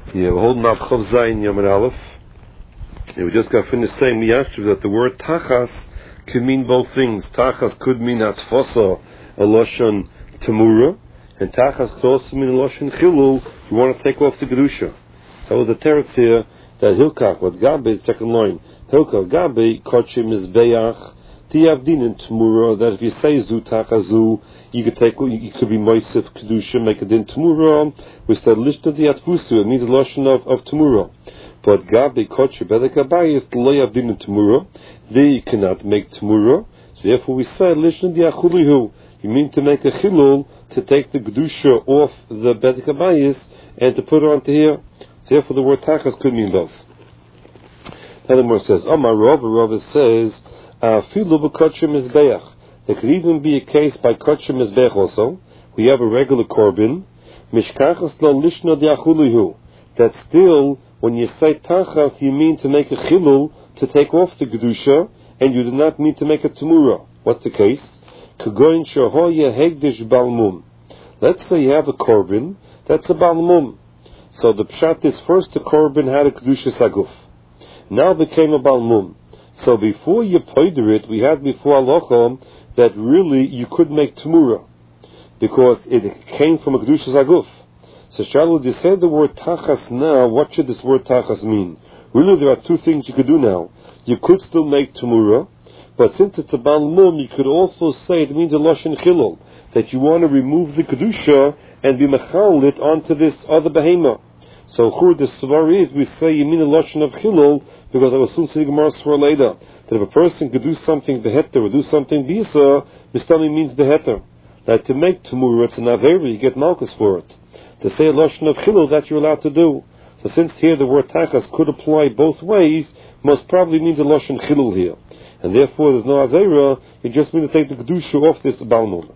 Yeah, we're holding off Chav Zayin Yom Aleph. Yeah, we just got finished saying Miyashiv that the word Tachas could mean both things. Tachas could mean Asfosa, a Lashon Tamura, and Tachas could also mean a Lashon Chilul. You want to take off the Gedusha. So the teretz here that Hilkach, what Gabe, second line, Hilkach Gabe, Kochim is Be'ach, Tiyavdin in Tamura, that if you say Zu Tachazu, you could be Moisef Kedusha, make it in Tamura. We said Lishna Diatfusu, it means a Lashon of Tamura. But Gabi Kocher Bedek Abayis Loyavdin in Tamura, they cannot make Tamura. So therefore we said Lishna Diachulihu. You mean to make a Chilul, to take the Kedusha off the Bedek Abayis and to put it onto here. So therefore the word Tachas could mean both. Now the more says, Amar Rava says, Filu b'Kocher Mizbeach. There could even be a case by Kocher Mizbeach also. We have a regular korban. Mishkachas lo lishna diachulihu. That still, when you say Tachas, you mean to make a chilul, to take off the Kedusha, and you do not mean to make a Tamura. What's the case? Kagoin shahoya hegdish balmum. Let's say you have a korban, that's a balmum. So the pshat is first the korban had a Kedusha saguf. Now became a balmum. So before you poider it, we had before halacha that really you could make Tamura, because it came from a Kedusha Zaguf. So Shalom, you said the word Tachas now, what should this word Tachas mean? Really there are two things you could do now. You could still make Tamura, but since it's a Balmum, you could also say it means a Lashon Chilul, that you want to remove the Kedusha and be mechal it onto this other behema. So Chur, the Svar is, we say you mean a Lashon of Chilul, because I will soon see Gemara Svar later, that if a person could do something beheter or do something bisa, mistami means beheter. That to make Tamura, it's an averi, you get malchus for it. To say a Lashon of Chilul, that you're allowed to do. So since here the word Tachas could apply both ways, most probably means a Lashon Chilul here. And therefore there's no avera, you just mean to take the Kedusha off this Balmum.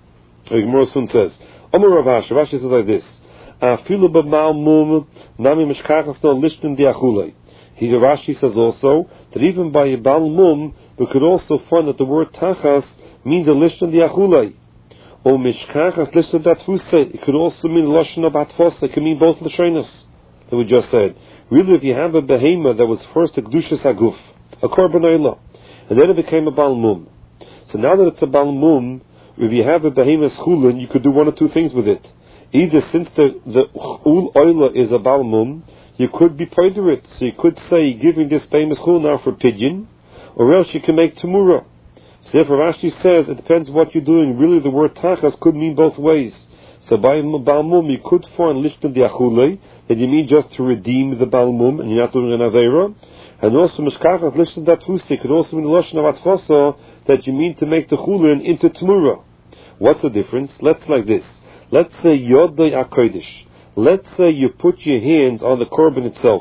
Gemara soon says, Omer Rav Ashi, Rashi says like this, Afilu b'Balmum, nami mishkachas no lishnin diachulei. Here Rashi says also that even by a Balmum, we could also find that the word Tachas means a Lishon Diachulei. Or Mishkachas Lishon Datfusei. It could also mean Lashon of Atfosa. It can mean both Lashonos that we just said. Really, if you have a Behema that was first a Kedusha Saguf, a Korban Oila, and then it became a Balmum. So now that it's a Balmum, if you have a Behema Schulin, you could do one or two things with it. Either since the Ul Oila is a Balmum, you could be poider it. So you could say, giving this famous chul now for pidyon, or else you can make Tamura. So therefore Rashi says, it depends what you're doing. Really the word Tachas could mean both ways. So by Balmum, you could find Lishna Diachulei, that you mean just to redeem the Balmum, and you're not doing an Aveira. And also Mishkachas Lishna Datfusi could also mean the Lashon of Atfosa, that you mean to make the chulin into Tamura. What's the difference? Let's like this. Let's say Yodai HaKodesh. Let's say you put your hands on the korban itself.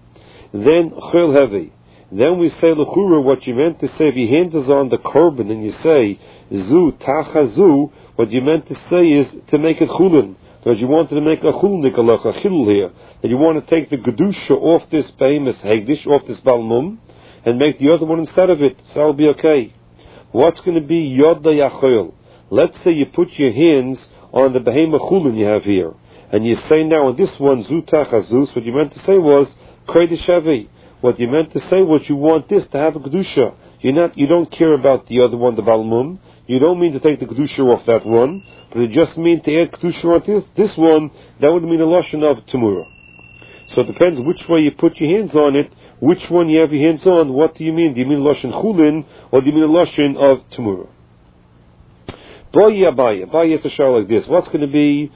Then chel heavy. Then we say l'chura, what you meant to say, if your hands is on the korban and you say zu tachazu, what you meant to say is to make it chulin. Because you wanted to make a chulnik, a chilul here. That you want to take the gedusha off this famous hegdish, off this balmum, and make the other one instead of it. So that'll be okay. What's going to be yoda yachol? Let's say you put your hands on the behema chulin you have here. And you say now in this one, Zu Tachazus, what you meant to say was, Kodesh Avi. What you meant to say was you want this to have a Kedusha. You don't care about the other one, the Balmum. You don't mean to take the Kedusha off that one, but you just mean to add Kedusha on this one. That would mean a Lashon of Tamura. So it depends which way you put your hands on it, which one you have your hands on. What do you mean? Do you mean Lashon Chulin, or do you mean a Lashon of Tamura? Abaye, it's a show like this. What's going to be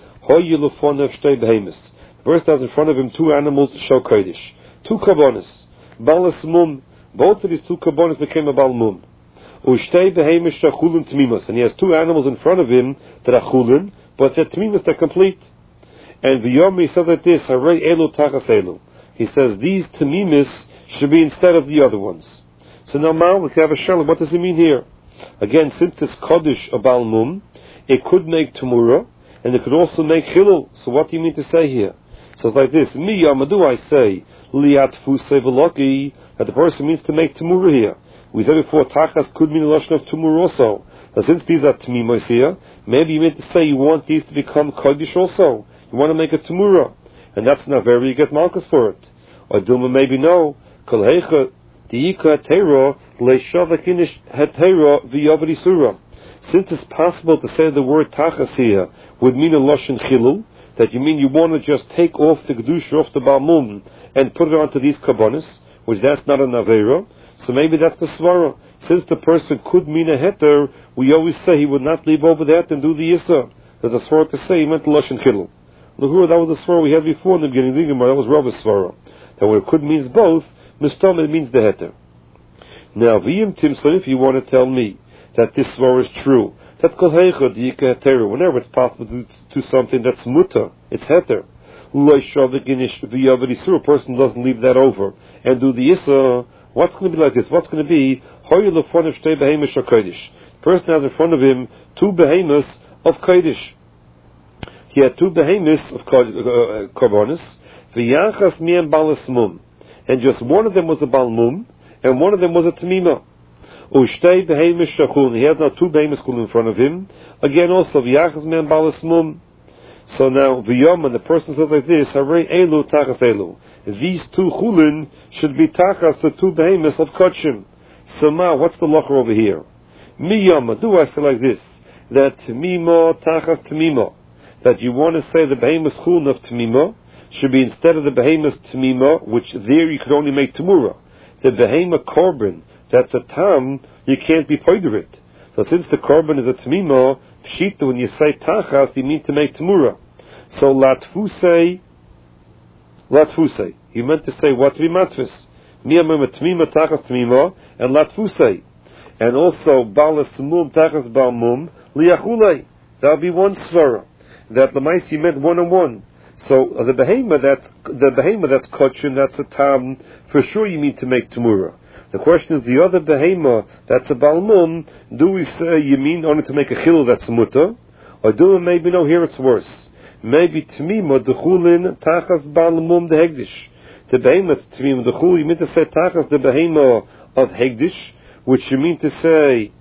the first has in front of him two animals show Kodesh. Two kabonis. Balas mum. Both of these two kabonis became a bal mum. Ushtei beheimish chulin tmimus. And he has two animals in front of him that are chulin, but they're tmimus, they're complete. And V'yomi says like this, Harei elu tachas elu. He says these tmimus should be instead of the other ones. So now we can have a shalom. What does he mean here? Again, since it's Kodesh a bal mum, it could make Tamura, and it could also make Chilul. So what do you mean to say here? So it's like this. Mi yamadu, I say, liat fusei v'loki, that the person means to make Tamura here. We said before, Tachas could mean a Lashon of Tamura also. Now since these are Tmimos here, maybe you meant to say you want these to become Kodesh also. You want to make a Tamura. and that's not very you get malchus for it. Or Duma maybe no. Kol heicha diika hetero leishava kinish hetero v'yavri surah. Since it's possible to say the word tachas here would mean a lashon chilul, that you mean you want to just take off the kedusha off the balmum and put it onto these kabbonis, which that's not an avera, so maybe that's the svara. Since the person could mean a heter, we always say he would not leave over that and do the yissa. There's a svara to say he meant the lashon chilul. L'hura, that was the svara we had before in the beginning of the Gemara. That was Rav's svara. That when it could means both, mistam it means the heter. Now, v'yim timson, if you want to tell me that this svara is true, that's kol heicha diika heter. Whenever it's possible to do something that's muta, it's heter. A person doesn't leave that over and do the yissa. What's going to be like this? What's going to be? The person has in front of him two behemoths of kodesh. He had two behemoths of korbanos. V'yachas miyam balas mum, and just one of them was a balmum, and one of them was a tamima. Ushtei behemoths shachun. He has now two behemoths in front of him. Again, also v'yachas miyam balas mum. So now, v'yom, and the person says like this, Harei elu tachas elu. These two chulin should be tachas, the two behemoths of kachim. So now, what's the locher over here? Miyama, do I say like this, that tamima tachas tamima, that you want to say the behemoth chulin of tamima should be instead of the behemoth tamima, which there you could only make tamura. The behemoth korban, that's a tam, you can't be poider it. So since the korban is a tamima, pshita, when you say tachas, you mean to make tamura. So latfusei, he meant to say what rimatvis, miyamim tmima tachas tmima, and latfusei, and also balas mum tachas bal mum liachulei. That would be one svara. That lemaisi meant one on one. So the behemoth that's kachim, that's a tam. For sure, you mean to make tamura. The question is the other behemoth that's a balmum. Do we say you mean only to make a chilul that's muta, or do we maybe no? Here it's worse. Maybe tmima dechulin tachas balmum the hegdish. The behemoth tmima dechul. You mean to say tachas the behemoth of hegdish, which you mean to say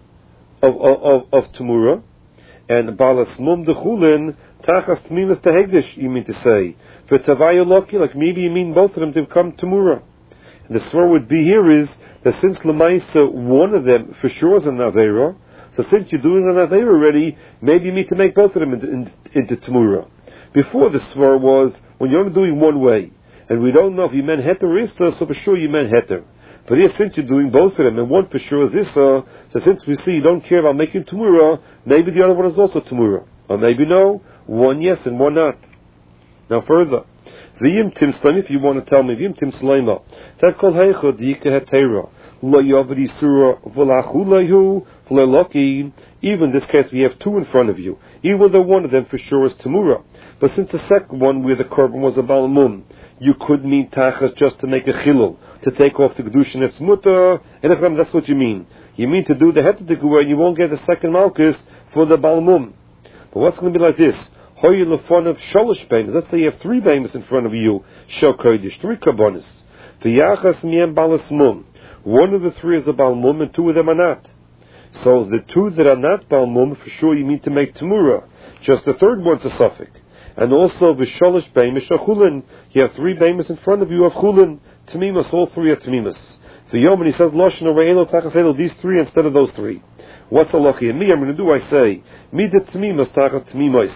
of tamura, and balas mum dechulin tachas tmimas the hegdish. You mean to say for tavayu loki, like maybe you mean both of them to become tamura. The svar would be here is that since Lamaisa, one of them for sure is an Aveira, so since you're doing an Aveira already, maybe you need to make both of them into Tamura. Before the svar was, when you're only doing one way, and we don't know if you meant Heter or Issa, so for sure you meant Heter. But here, since you're doing both of them, and one for sure is Issa, so since we see you don't care about making Tamura, maybe the other one is also Tamura. Or maybe no, one yes and one not. Now further, V'yim tim slema, if you want to tell me, v'yim tim slema, that kol heicha diika hetera, lo yavri surah v'lachulehu v'leloki. Even in this case, we have two in front of you. Even though one of them for sure is tamura. But since the second one, where the korban was a balmum, you could mean tachas just to make a chilul, to take off the kedusha and its mutter, and that's what you mean. You mean to do the hetetikua, and you won't get the second malchus for the balmum. But what's going to be like this? Let's say you have three behemoths in front of you, shel kodesh, three karbonis. V'yachas miyam balas mum. One of the three is a balmum, and two of them are not. So the two that are not balmum, for sure you need to make tamura. Just the third one's a suffix. And also v'sholosh behemoth chulin. You have three behemoths in front of you of chulin. Tamimas, all three are tamimas. V'yom, and he says loshen re'elo tachas elo, these three instead of those three. What's the lucky? And me, I'm going to do, I say, me the tamimas tachas tamimos.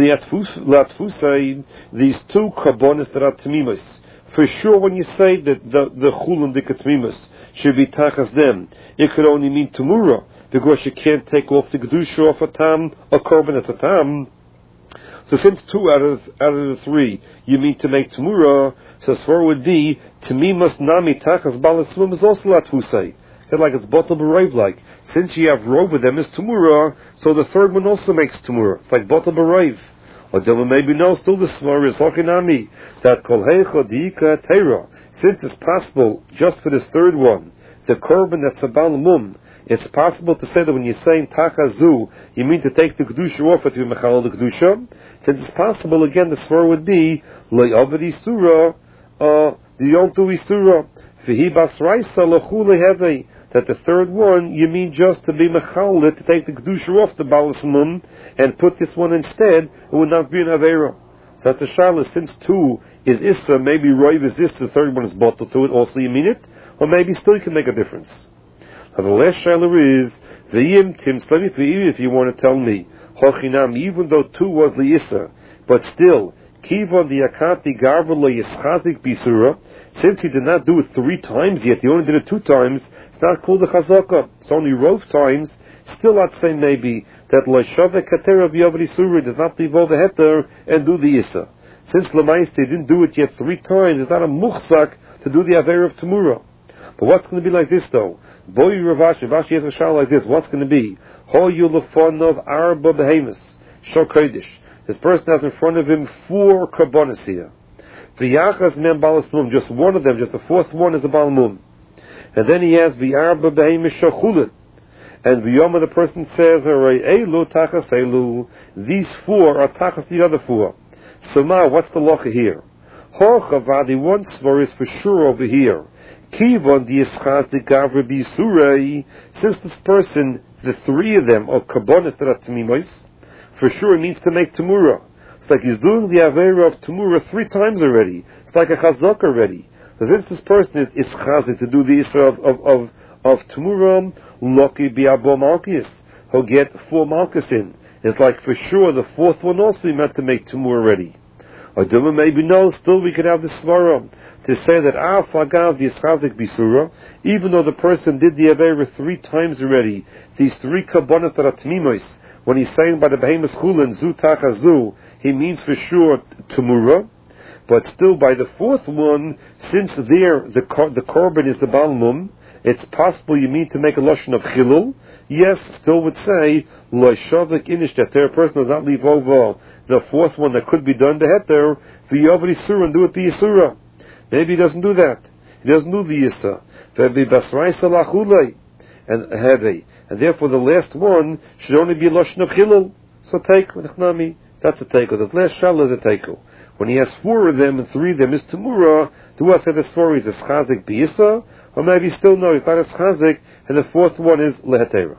These two karbonis that are tamimas. For sure, when you say that the chulin the tamimas should be tachas them, it could only mean tamura, because you can't take off the kedusha off a tam, a korban as a tam. So since two out of the three you mean to make tamura, so svar would be tamimas nami tachas balasmum is also latfusay. It's like it's bottle b'raiv like. Since you have rov with them is tamura, so the third one also makes tamura. It's like bottle b'raiv. Or then maybe no, still the svar is hochinami that kol heicha diika teira. Since it's possible just for this third one, the korban that's a balmum, it's possible to say that when you're saying tachazu, you mean to take the kedusha off it to be mechal the kedusha. Since it's possible, again, the svar would be lo yavadi surah, the yontu isura, v'hi basraisa lochu lehevei. That the third one, you mean just to be mechalit, to take the kedusha off the balas mum, and put this one instead, it would not be an avera. So that's the Shaila, since 2 is Issa, maybe Roiv is Issa, the third one is bottled to it, also you mean it, or maybe still you can make a difference. Now the last Shaila is, V'yim Tim Slemi, if you want to tell me, Hochinam, even though 2 was the Issa, but still, Kivon the Akati Garva lo Yischazik Bisura, since he did not do it 3 times yet, he only did it 2 times, it's not called the Chazaka, it's only Rov times, still I'd say maybe that lo Shavek Katera V'yavri Surah does not leave over Heter and do the Issa. Since Lamaiste didn't do it yet 3 times, it's not a Muchzak to do the Aver of Tamura. But what's going to be like this though? Boy Ravashi has a shal like this, what's going to be? Ho Yulafonov Arba Behemus, Shal Kodesh. This person has in front of him 4 karbonis here. V'yachas mem balasmum, just one of them, just the 4th one is a balamum. And then he has v'arba behemis shachulin. And v'yoma the person says, elu tachas elu. These 4 are tachas the other 4. So now, what's the locha here? Hochavad, one svar is for sure over here. Kivon the ischaz the gavra bisurei. Since this person, the 3 of them are karbonis that are tamimois, for sure it means to make Tamura. It's like he's doing the Avera of Tamura 3 times already. It's like a Chazak already. So since this person is Chazik to do the Isra of Tamura, Loki Biabo Malchus, he'll get 4 Malchus in. It's like for sure the 4th one also he meant to make Tamura already. Or Duma maybe no, still we could have the Svara to say that Fagav the Chazik Bisura, even though the person did the Avera 3 times already, these 3 Kabbanas that are Tmimois, when he's saying by the Behemoth Chulin, Zu Tachazu, he means for sure Tamura, but still by the 4th one, since there the korban is the Balmum, it's possible you mean to make a Lashon of Chilul, yes, still would say, Lo Shavik Inish, that there a person does not leave over the 4th one that could be done to Heter, V'yavri Surah, and do it the Yisura. Maybe he doesn't do that. He doesn't do the Yisa. V'vi Basrai Salachulei, and Hevei. And therefore the last one should only be a Lashon of Chilul. So take, that's a teiko. The last shal is a teiko. When he has 4 of them and 3 of them is Tamura, to us the story is a Chazik B'Yisa, or maybe still no, it's not a Chazik, and the 4th one is Lehetera.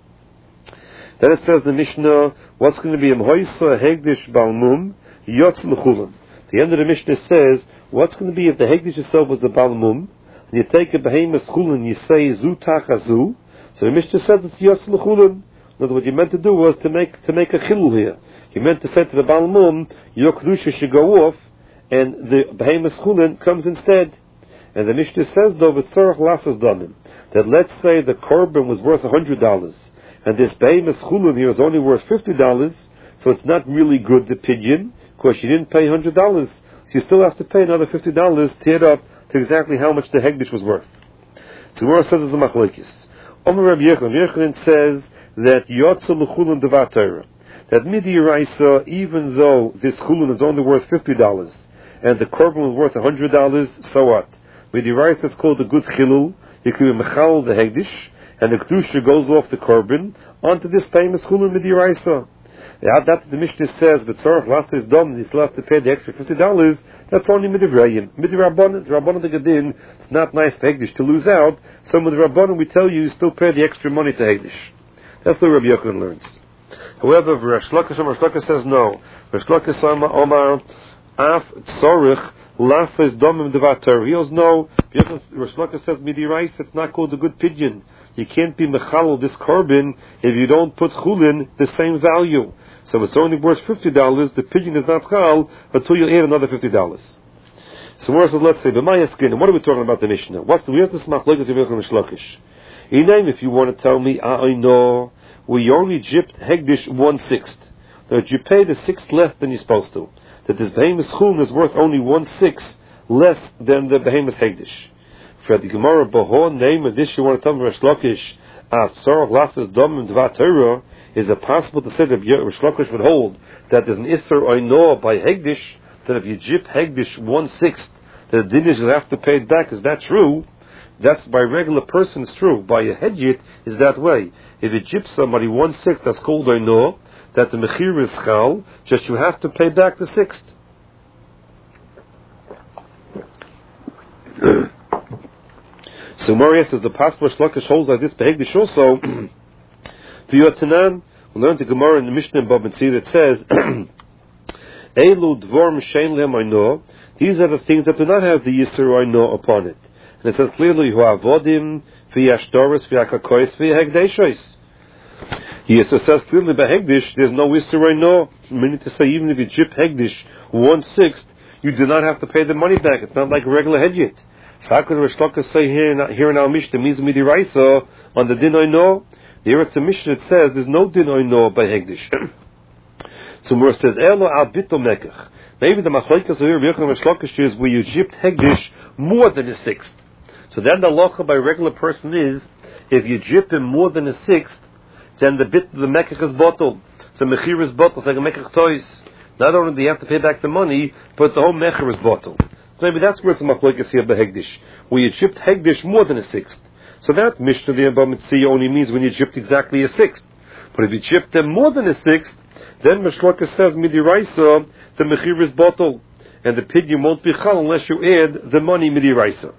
Then it says the Mishnah, what's going to be Mhoisa Hegdish Balmum Yotz L'Chulin. The end of the Mishnah says, what's going to be if the Hegdish itself was the Balmum, and you take a Behemoth Chulin, you say Zu Tachazu, so the Mishnah says it's Yotz L'Chulin. What you meant to do was to make a chilul here. You meant to say to the Balmum, your kedusha should go off, and the Behemoth Chulin comes instead. And the Mishnah says though, v'tzorach lasas damim, that let's say the korban was worth $100, and this Behemoth Chulin here is only worth $50, so it's not really good, the pidyon, because you didn't pay $100, so you still have to pay another $50 to add up to exactly how much the Hegdish was worth. So Gemara says it's a machlokes. Omer Rabbi Yochanan says that Yotza L'Chulin Devar Torah, that Midi Raisa, even though this Chulin is only worth $50 and the korban was worth $100, so what? Midi Raisa is called a good Chilul. You can be Mechal the Hegdish, and the Kedusha goes off the korban onto this famous Chulin Midi Raisa. That the Mishnah says, but Tzorach last is done, you still have to pay the extra $50, that's only Midivrayim. Midirabbanan, the Rabbanan the Gadin, it's not nice for Hegdish to lose out, so with the Rabbanan we tell you still pay the extra money to Hegdish. That's what Rabbi Yochanan learns. However, Rav Shlokas says no. Rav Shlokas Omar, Af Tzorich, Lafes Domim Devar Torah. He goes, no, Rav Shlokas says, Midirais, it's not called a good pidyon. You can't be mechal this korban if you don't put chulin the same value. So it's only worth $50. The pidyon is not chal until you add another $50. So more so, let's say, b'mayaskin. What are we talking about the Mishnah? Where's this machlokes of Yochanan Shlokish? If you want to tell me, I know we only jipped hegdish 1/6. That you pay the 6th less than you're supposed to. That this behemoth chulin is worth only 1/6 less than the behemoth hegdish. For the Gemara, Bahor name of this, you want to tell me, Rish Lakish, Tzorach lasas domim Devar Torah, is it possible to say that Rish Lakish would hold that there's an Isser Oino by Hegdish, that if you jip Hegdish 1/6, that the Dinish will have to pay it back? Is that true? That's by regular persons true. By a Hedjit, is that way. If you jip somebody 1/6, that's called Oino, that the Mechir is Chal, just you have to pay back the 6th. So Maria says the Pastor Shlokish holds like this Behegdish also. For your Tanan, we learned the Gemara in the Mishnah in Bab Metzir that says Elu dvorm shein lehem oino. These are the things that do not have the Yisur oino upon it. And it says clearly, hu avodim v'yashdoros v'yakakois v'yahegdeshos. Yisur says clearly, by Hegdish, there's no Yisur oino. Meaning to say, even if you chip Hegdish 1/6, you do not have to pay the money back. It's not like a regular hedjit. So how could Rish Lakish say here in our Mishnah, means midiraisa, on the din oino? Here it's the Mishnah, it says, there's no din oino by Hegdish. So Mur says, Elo al bittul mekach. Maybe the machlokes here, Rish Lakish, is where you chipped Hegdish more than a 1/6. So then the halacha by a regular person is, if you chip him more than a 1/6, then the bit of the mekach is bottled. So mechir is bottled, like a mekach toys. Not only do you have to pay back the money, but the whole mechir is bottled. So maybe that's where it's a machlokes here by Hegdish, where you chipped Hegdish more than a 1/6. So that Mishnah the Abba Mitzvah only means when you chipped exactly a 1/6. But if you chipped them more than a 1/6, then Mishlaka says midiraisa, the mechir is bottled, and the pidyon won't be chal unless you add the money midiraisa.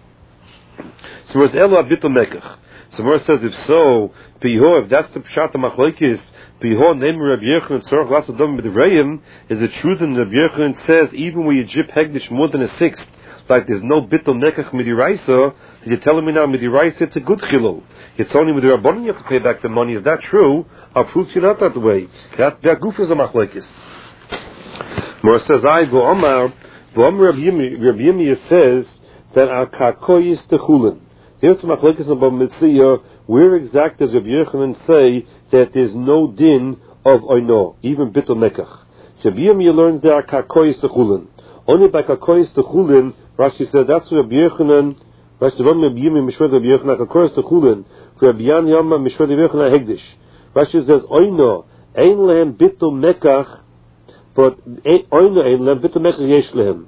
So whereas Ela bitul mekach. So where it says if so, piho, if that's the pshat machlokes, piho name Rabbi Yochanan tzorach lasadom b'divrayim, is it true that Rabbi Yochanan says even when you chip hegdish more than a 1/6, like there's no bitul mekach midiraisa, you're telling me now midiraisa it's a good chilul. It's only with the rabbanon you have to pay back the money. Is that true? I'll prove to you not that way. That goof is a machlokes. Mor says I go Omar Rabbi Yirmiyah says that al kakoyis techulin. Here's the machlokes about Mitzvah. Where exactly does Rabbi Yochanan say that there's no din of oino, even bitul mekach? Rabbi Yirmiyah learns there are kakoyis techulin. Only by kakoyis techulin, Rashi says that's what Rabbi Yochanan. Rashi says Rabbi Yirmiyah mishved Rabbi Yochanan kakoyis techulin. For Rabbi Yan Yama mishved Rabbi Yochanan hegdish. Rashi says oino ein lehem bitul mekach, but oino ein lehem bitul mekach yesh lehem.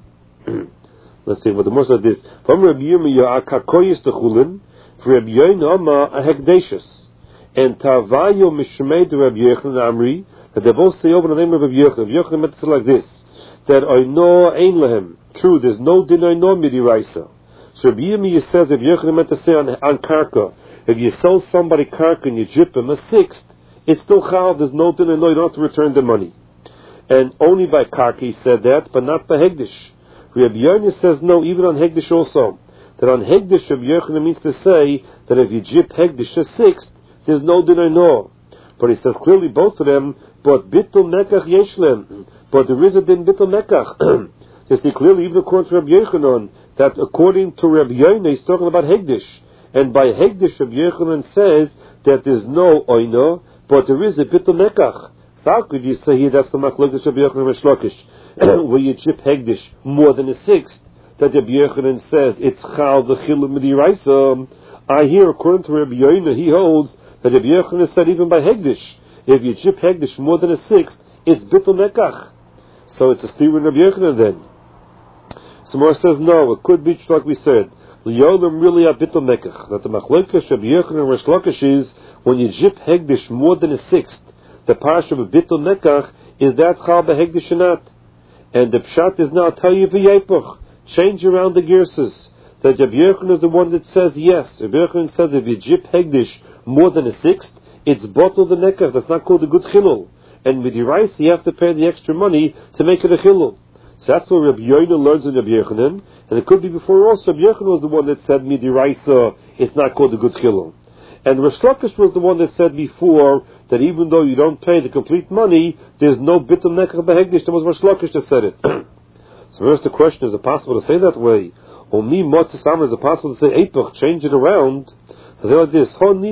Let's see what the more says this. From Rabbi Yirmiyah akakoyis techulin, for Rabbi Yoina a hegdeshus, and Tavayo mishmei to Rabbi Yochanan Amri, that they both say over the name of Rabbi Yochanan. Rabbi Yochanan meant to say like this, that oino ein lehem. True, there's no din oino midiraisa. So Rabbi Yirmiyah says Rabbi Yochanan meant to say on karka, if you sell somebody karka and you jip him a 1/6, it's still chal. There's no din oino. You don't have to return the money. And only by karka he said that, but not by hegdish. Rabbi Yochanan says no, even on hegdish also. That on hegdish, Rabbi Yochanan means to say that if you jip hegdish a 1/6, there's no din oino. But he says clearly both of them, but bitul mekach yeshlem. But there is a din bitul mekach. They see clearly, even according to Rabbi Yochanan, that according to Rabbi Yochanan, he's talking about hegdish. And by hegdish, Rabbi Yochanan says that there's no oino, but there is a bitul mekach. So how could you say here that's the machlokes Rabbi Yochanan and Rish Lakish, where you chip hegdish more than a 1/6, that Rabbi Yochanan says it's chal the chilul midiraisa? I hear according to Rabbi Yochanan, he holds that Rabbi Yochanan said even by hegdish, if you chip hegdish more than a 1/6, it's bitul mekach. So it's a steer in Rabbi Yochanan then. Samar says no, it could be like we said. Liyolim really a bitul mekach. That the machlokes Rabbi Yochanan and Rish Lakish is when you chip hegdish more than a 1/6, the parsha of a bitul mekach is that chal behegdish or not. And the pshat is now tell you v'yepuch. Change around the gearses. That Rabbi Yochanan is the one that says yes. Rabbi Yochanan says if you jip hegdish more than a 1/6, it's bottled the mekach. That's not called a good chilul. And with your rice, you have to pay the extra money to make it a chilul. So that's what Rabbi Yochanan learns in Rabbi Yochanan. And it could be before also Rabbi Yochanan was the one that said midiraisa, it's not called a good chilul. And Rish Lakish was the one that said before that even though you don't pay the complete money, there's no bitul mekach behegdish. That was Rish Lakish that said it. So first the question, is it possible to say that way? Or me motzis, is it possible to say epoch, change it around? So they're like this,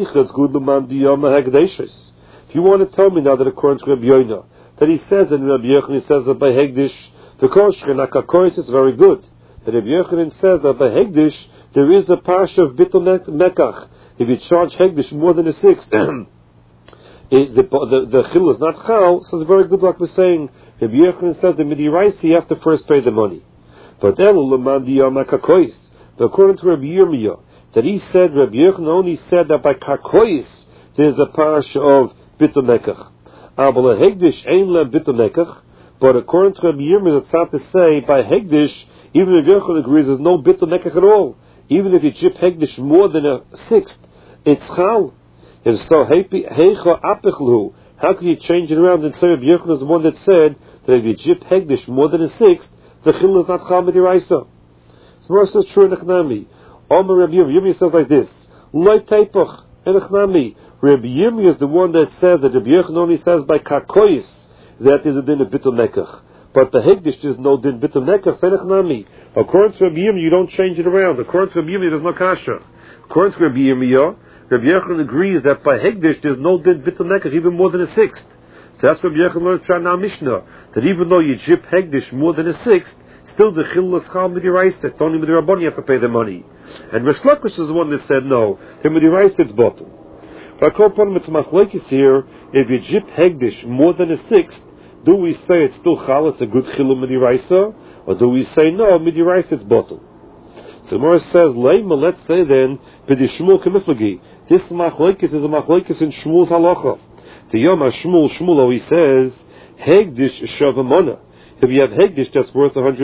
if you want to tell me now that according to Rabbi Yochanan, that he says in Rabbi Yochanan, he says that by hegdish, the koshchen akakoris is very good. But Rabbi Yochanan says that by hegdish, there is a parsha of bitul mekach. If you charge hegdish more than a 1/6, the chil is not chal, so it's very good like we're saying. Rabbi Yochanan says the midiraisa you have to first pay the money. But according to Rabbi Yirmiyah, that he said, Rabbi Yochanan only said that by kakois there's a parsha of bitul mekach. Abel hegdish ein le bitul mekach. But according to Rabbi Yirmiyah, it's not to say by hegdish, even if Yochanan agrees there's no bitul mekach at all. Even if you chip hegdish more than a 1/6, it's chal. And so, heicha apichlu. How can you change it around and say Rabbi Yochanan is the one that said that if you jip hegdish more than a sixth, the chil is not chal midiraisa. So Gemara says true in Echnami. Omer Rabbi Yirmiyah says like this: Loi teipach in Echnami. Rabbi Yirmiyah is the one that says that Rabbi Yochanan only says by kakois that is a din of bitul nekach. But the hegdish is no din bitul nekach. Say Echnami. According to Rabbi Yirmiyah, you don't change it around. According to Rabbi Yirmiyah, there's no kasha. According to Rabbi Yirmiyah, Rabbi Yochanan agrees that by hegdish there's no din bitul nekach even more than a sixth. So that's what Rabbi Yochanan learns from our Mishnah, that even though you jip hegdish more than a sixth, still the chil is chal midiraisa. It's only midirabon you have to pay the money. And Rish Lakish is the one that said no, the midiraisa it's bottle. But I call upon him it's machlekes here. If you jip hegdish more than a sixth, do we say it's still chal, it's a good chil midiraisa, or do we say no, midiraisa it's bottle? So Gemara says, Leima, let's say then, b'di Shmuel kemiflagi. This machlekes is a machlekes in Shmuel's halacha. The Yom Shmuel, he says, hegdish shavamona. If you have hegdish that's worth $100,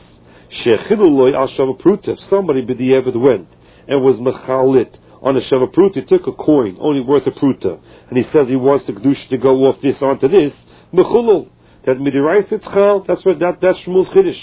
shechiluloi al shavapruta. If somebody b'di'evet went and was mechalit on a shavapruta, he took a coin only worth a pruta, and he says he wants the kedush to go off this onto this, mechulul. That midiraisa tzchal. That's Shmuel's chiddush.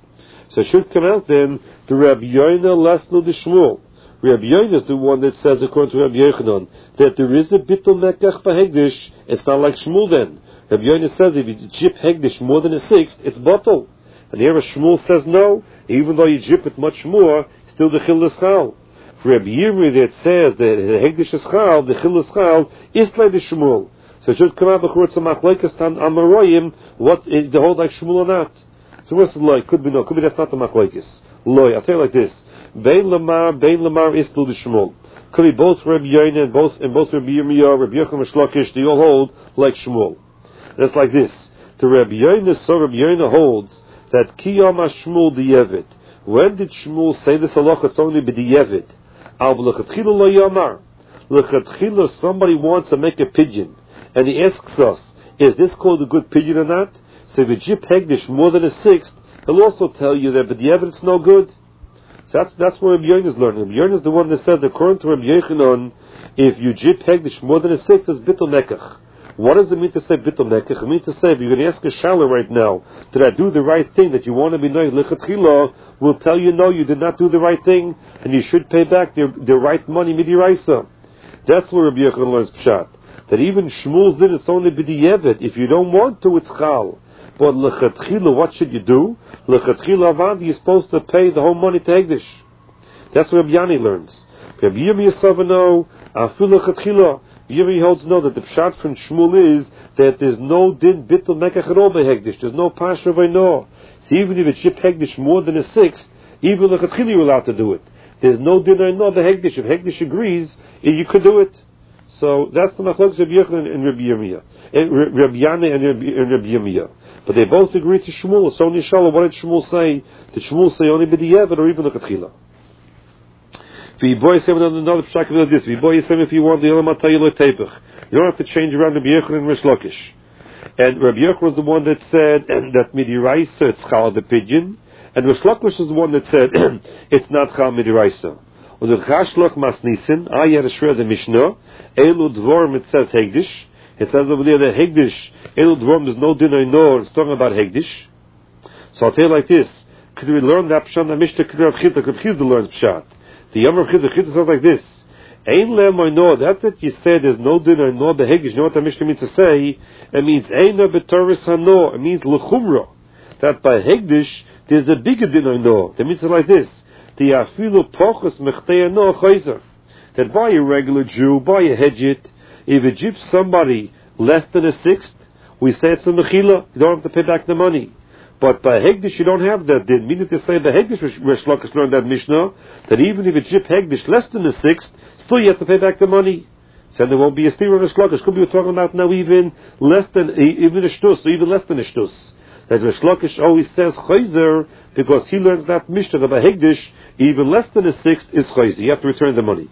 So it should come out then the Rabbi Yoina lasnu the Shmuel. Rabbi Yoina is the one that says, according to Rabbi Yochanan, that there is a bitul nekach b'hegdish. It's not like Shmuel then. Rabbi Yoina says if you jip hegdish more than a sixth, it's bottle. And here Shmuel says no, even though you jip it much more, still the chil is chal. For Rabbi Yirmiyah that says that the hegdish is chal, the chil is chal, is like the Shmuel. So it should come out according to machlekes on Amoraim, what is the whole like Shmuel or not. So what's the loy? Could be no, could be that's not the machlekes. Loy, I'll tell you like this. Bein lamar is still the Shmuel. Could be both Rabbi Yoina and both Rabbi Yirmiyah, Rabbi Yochanan, Rish Lakish, they all hold like Shmuel. And it's like this. The Rabbi Yoina holds that Kiyam Shmuel di'evet. When did Shmuel say this halacha? It's only b'di'evet. Al v'lechatchila lo yamar. Lechatchila, somebody wants to make a pigeon, and he asks us, is this called a good pigeon or not? So if you jip hegdish more than a sixth, he'll also tell you that b'di'evet it's no good. So that's where Rabbi Yoina is learning. Rabbi Yoina is the one that says, according to Rabbi Yochanan, if you jip hegdish more than a sixth, it's bitul nekach. What does it mean to say bitul nekach? It means to say, if you're going to ask a shaila right now, did I do the right thing that you want to be known lechatchila, will tell you no, you did not do the right thing, and you should pay back the right money midiraisa. That's where Rabbi Yochanan learns pshat. That even Shmuel's din is only b'di'evet. If you don't want to, it's chal. But lechatchila, what should you do? Lechatchila avandi, you're supposed to pay the whole money to hegdish. That's what Rabbi Yani learns. Rabbi Yirmiyah savano afilu lechatchila. Yirmiyah holds no, that the pshat from Shmuel is that there's no din bitul nekach at all by hegdish. There's no pasha v'no. So even if it's jip hegdish more than a sixth, even lechatchila you're allowed to do it. There's no din or no the hegdish. If hegdish agrees, you could do it. So that's the machlokes of Yochanan and Rabbi Yirmiyah, Rabbi Yani and Rabbi Yirmiyah. But they both agree to Shmuel. So Nishala, what did Shmuel say? Did Shmuel say only b'di'evet or even lechatchila? You don't have to change around Rabbi Yochanan and Rish Lakish. And Rabbi Yochanan was the one that said that midiraisa it's chal the pigeon, and Rish Lakish was the one that said it's not chal midiraisa. On the Chashlach Masnisin, I had a shred the Mishnah. Elu dvorim it says hegdish. It says over there that hegdish. Elu dvorim there's no dinner nor. It's talking about hegdish. So I'll tell you like this: could we learn that pshat? The Mishnah could have Chita. Could Chita learn pshat? The Yom Chita says like this: Ein le'moino. That's what you said. There's no dinner nor the hegdish. You know what the Mishnah means to say? It means eina b'toris hano. It means lechumra. That by hegdish there's a bigger dinner nor. That means it like this: the afilu pochus mechtei no chayzer. That by a regular Jew, by a hedjit, if it jips somebody less than a sixth, we say it's a mechila. You don't have to pay back the money. But by hegdish you don't have that. Didn't mean to say the hegdish Rish Lakish learned that Mishnah that even if it jip hegdish less than a sixth, still you have to pay back the money. So there won't be a steer on Rish Lakish. Could be talking about now even less than even a shtus, or even less than a shtus. That Rish Lakish always says chayzer because he learns that Mishnah that by hegdish even less than a sixth is chayzer. You have to return the money.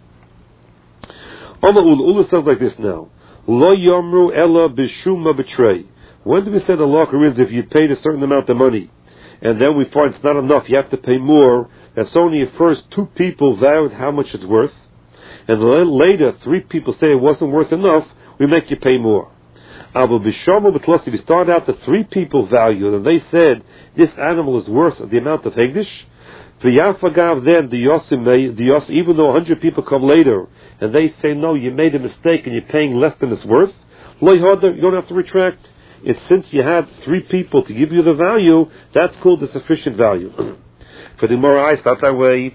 Ula says like this now. Lo yomru ella b'shuma betray. When do we say the locker is if you paid a certain amount of money, and then we find it's not enough, you have to pay more, that's only at first two people vowed how much it's worth, and then later 3 people say it wasn't worth enough, we make you pay more. If we start out the three people value, and they said this animal is worth the amount of hegdish, then the Yos, even though 100 people come later, and they say, no, you made a mistake and you're paying less than it's worth, you don't have to retract. It's since you had three people to give you the value, that's called the sufficient value. For the Gemara, it's not that way.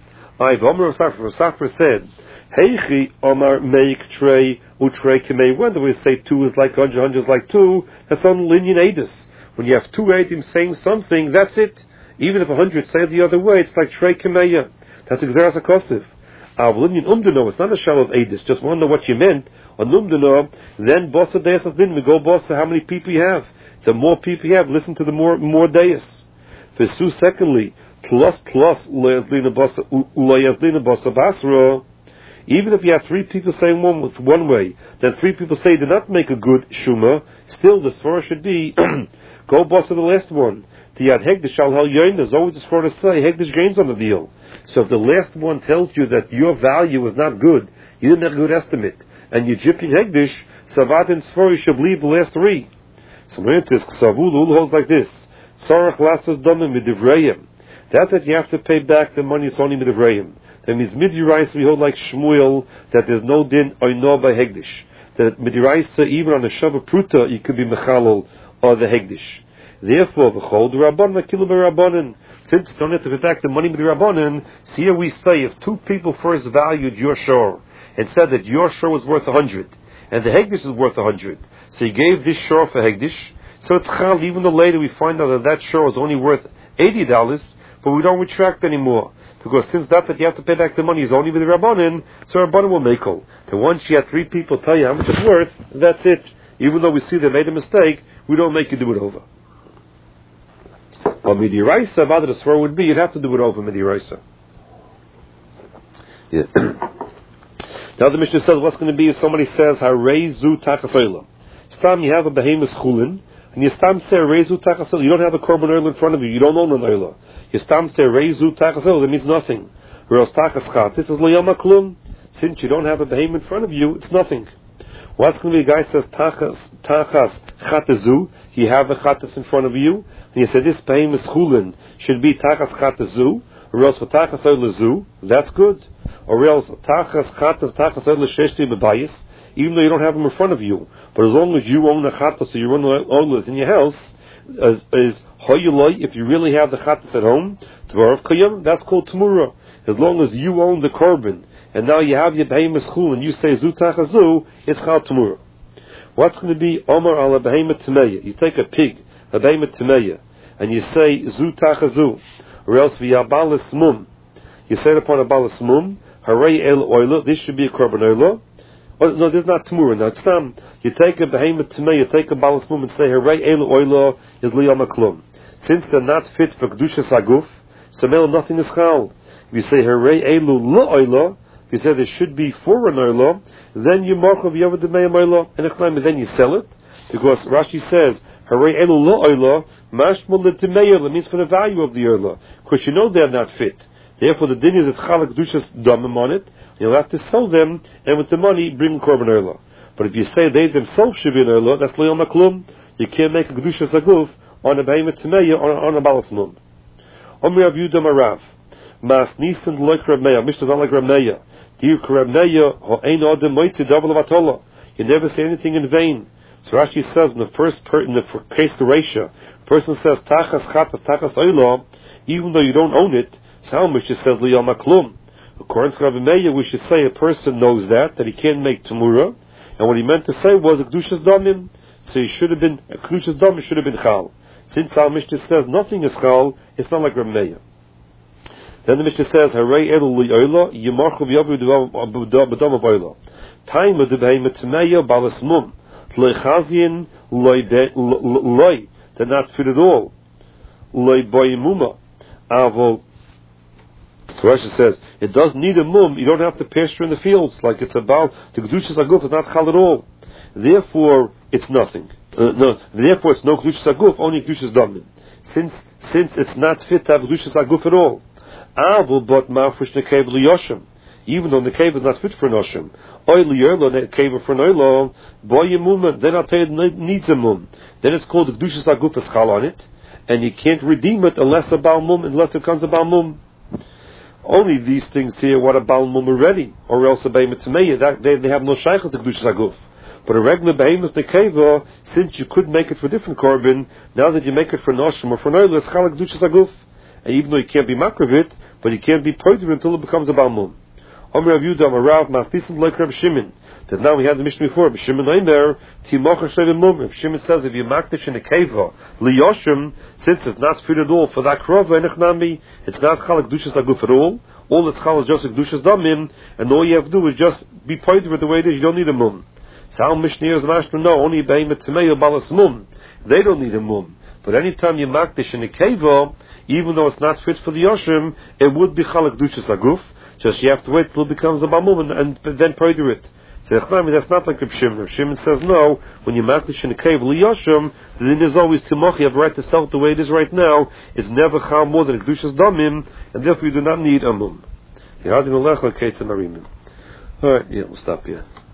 Safra said, Heichi Omar make tray utrei kemei. When do we say 2 is like 100, 100 is like 2? That's on linyan edus. When you have 2 edim saying something, that's it. Even if 100 say the other way, it's like trei kemeya. That's exeras hakosiv. Linyan umdano. It's not a shell of edus. Just wonder what you meant on umdano. Then bossa deis din. We go bossa how many people you have. The more people you have, listen to the more deis. Versu secondly, tlos loyazdina bossa basra. Even if you have 3 people saying one way, then 3 people say did not make a good shuma, still the svara should be go boss to the last one. The ad hegdish shal hel yoin. There's always a svara to say hegdish gains on the deal. So if the last one tells you that your value was not good, you didn't have a good estimate, and you jipping hegdish, savat and svara should believe the last 3. So Ksavul holds like this: Sarach lasas domim midivrayim. That you have to pay back the money. It's only midivrayim. That means midirais we hold like Shmuel that there's no din oino by hegdish. That midirais even on the shava pruta you could be mechalol or the hegdish. Therefore, v'chol the rabbanon kilu b'rabbanon. Since you don't have to pay back the money with the rabbanon, see here we say if 2 people first valued your shore and said that your shore was worth 100 and the hegdish is worth 100, so you gave this shore for hegdish. So it's chal. Even though later we find out that shore was only worth $80, but we don't retract anymore. Because since that you have to pay back the money is only with the Rabbanin, so Rabbanin will make all. And once you have 3 people tell you how much it's worth, that's it. Even though we see they made a mistake, we don't make you do it over. But Midiraisa, the swear would be, you'd have to do it over Midiraisa. Yeah. Now the Mishnah says what's going to be if somebody says, Harezu Takasoila. Stam, you have a behemoth chulin, and you stam say Harezu Takasoila. You don't have a korban oil in front of you, you don't own an oil. You stam say Harezu Takasoila, that means nothing. Whereas Takaschat, this is Loyama Klum. Since you don't have a behemoth in front of you, it's nothing. What's going to be a guy says Tachas Chatazu, you have a Chatas in front of you, and you say this behemoth chulin should be Tachas Chatazu, or else for Tachas Oilazu, that's good. Or else Tachas Chatas Tachas Oilasheshti Bebayis, even though you don't have them in front of you, but as long as you own a Chatas, so you own Oilas in your house, is Hoyuloi, if you really have the Chatas at home, Tvarov Kayam, that's called Tamura. As long as you own the korban, and now you have your behemoth chul, and you say Zu Tachazu, it's Chal Tamura. What's going to be Omar ala behemoth Tameya? You take a pig, a behemoth Tameya, and you say Zu Tachazu, or else via balas mum. You say it upon a balas mum, Harei el oila, this should be a korban oila. Oh, no, this is not Tamura. Now it's tam. You take a behemoth Tameya, you take a balas mum and say Harei el oila is liyama klum. Since they're not fit for Kedushas Aguf, so mel nothing is chal. If you say Harei elu lo oila, if you say there should be for an oila, then you mark of Yavad Demeya oila, and then you sell it. Because Rashi says, Harei elu lo oila, mashmul l'temeya, that means for the value of the oila. Because you know they're not fit. Therefore the din is that chalak dushas damim on it, you'll have to sell them, and with the money, bring korban oila. But if you say they themselves should be an oila, that's lo maklum. You can't make a kedushas aguf on a behemoth temeya, on a balas mum. Omri Rav Yudah Marav. Mas nisan like Rab Meir. Mishnah not like Rab Meir. Dir Rab Meir ho'ein odem moitzi double of atola. You never say anything in vain. So Rashi says in the case the Reisha, person says tachas chatas tachas oila, even though you don't own it. Some Mishnah says liyam maklum. According to Rab Meir, we should say a person knows that he can't make tamura, and what he meant to say was a kedushas damim. So he should have been a kedushas damim should have been chal. Since our Mishnah says nothing is chal, it's not like Rab Meir. Then the Mishnah says, Harei elu li'oila, yimarchu v'yavu b'dam v'oila. Time of the behemoth Tameya balas mum. L'chazyin loy, they're not fit at all. Loy boyimuma. Avo, so Rashi says, it doesn't need a mum, you don't have to pasture in the fields, like it's about, the Kedushas Aguf is not chal at all. Therefore, it's nothing. Therefore it's no Kedushas Aguf, only Kedushas Damim. Since it's not fit to have Kedushas Aguf at all. But mafresh nekev liyoshim. even though the cave is not fit for noshim. Oil yerlo, the cave for noilo, boy mum, then I'll tell you needs a mum. Then it's called the kedushas aguf is chal on it, and you can't redeem it unless a baal mum, unless it comes a baal mum. Only these things here, what a baal mum already, or else a behemoth tameya, that they have no shaykhah to kedushas aguf. But a regular behemoth nekeva, since you could make it for different korban, now that you make it for noshim or for noilo, it's chal kedushas aguf. And even though you can't be makravit, but you can't be poider until it becomes a baal mum. Omer Rav Yehuda, Amar Rav, Ma'afisim like Rav Shimon. That now we had the Mishnah before. Rav Shimon Eimer, Timocher Shevim Mum. Rav Shimon says if you makdish in a keva, liyoshim, since it's not fit at all for that krova enechnami, it's not chalak dushas aguf at all. All it's chal is just dushas damim, and all you have to do is just be poider with the way it is. You don't need a mum. So our Mishnah is mashma no, only behemoth tameya balas mum. They don't need a mum. But anytime you makdish in a keva, even though it's not fit for the yoshim, it would be chalak dushas aguf. Just you have to wait till it becomes a balmum and then purder it. So that's not like Reb Shimon. Reb Shimon says no. When you makdish in a cave liyoshim, the din is always timach. You have the right to sell it the way it is right now. It's never chal more than kedushas damim, and therefore you do not need a mum. All right, we'll stop here.